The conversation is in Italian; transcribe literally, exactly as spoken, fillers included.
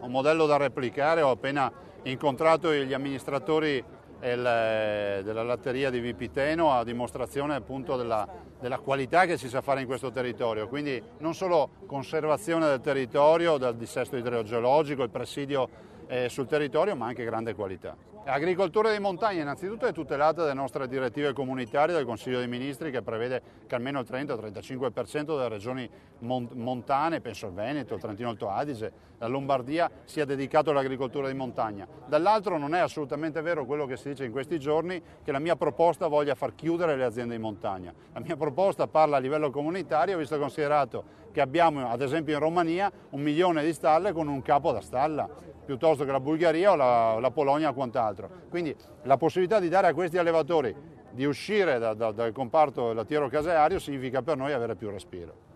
un modello da replicare. Ho appena incontrato gli amministratori il, della latteria di Vipiteno, a dimostrazione appunto della, della qualità che si sa fare in questo territorio, quindi non solo conservazione del territorio, dal dissesto idrogeologico, il presidio eh, sul territorio, ma anche grande qualità. L'agricoltura di montagna innanzitutto è tutelata dalle nostre direttive comunitarie del Consiglio dei Ministri, che prevede che almeno il trenta trentacinque per cento delle regioni montane, penso il Veneto, il Trentino Alto Adige, la Lombardia, sia dedicato all'agricoltura di montagna. Dall'altro non è assolutamente vero quello che si dice in questi giorni, che la mia proposta voglia far chiudere le aziende di montagna. La mia proposta parla a livello comunitario, visto e considerato che abbiamo ad esempio in Romania un milione di stalle con un capo da stalla, piuttosto che la Bulgaria o la, la Polonia o quant'altro. Quindi la possibilità di dare a questi allevatori di uscire da, da, dal comparto lattiero caseario significa per noi avere più respiro.